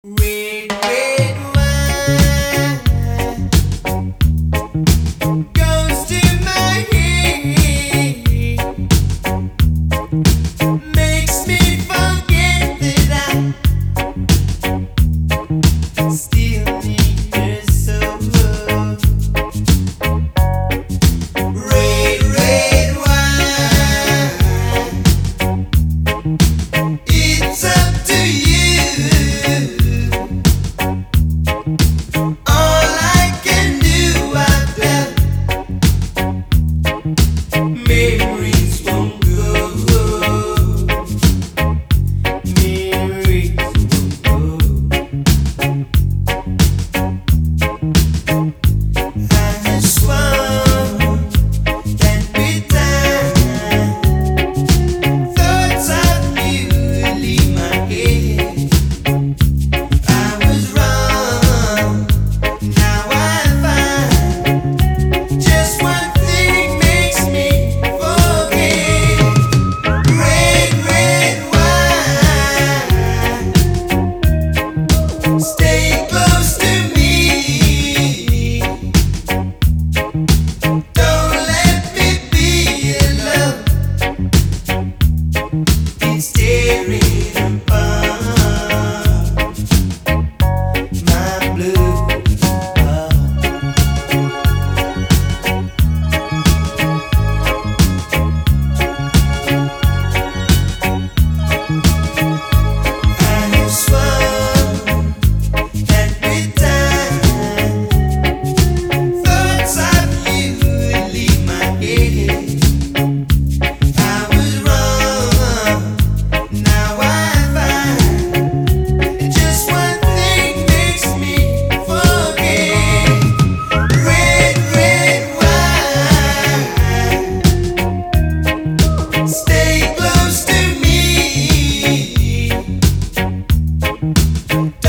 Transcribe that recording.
Red, red wine goes to my head, makes me forget that I still need her so. Red, red wine, it's up to you. Memories won't go. Memories won't go. I have swum that bit time. Thoughts of you leave my head. I was wrong. Now I find just one thing makes me forget. Red, red wine, stay close to me. Don't let me be alone. It's tearing apart my blue heart. I have swum that bit time. Thoughts of you leave my head. I was wrong. Now I find just one thing makes me forget. Red, red wine, stay close to me.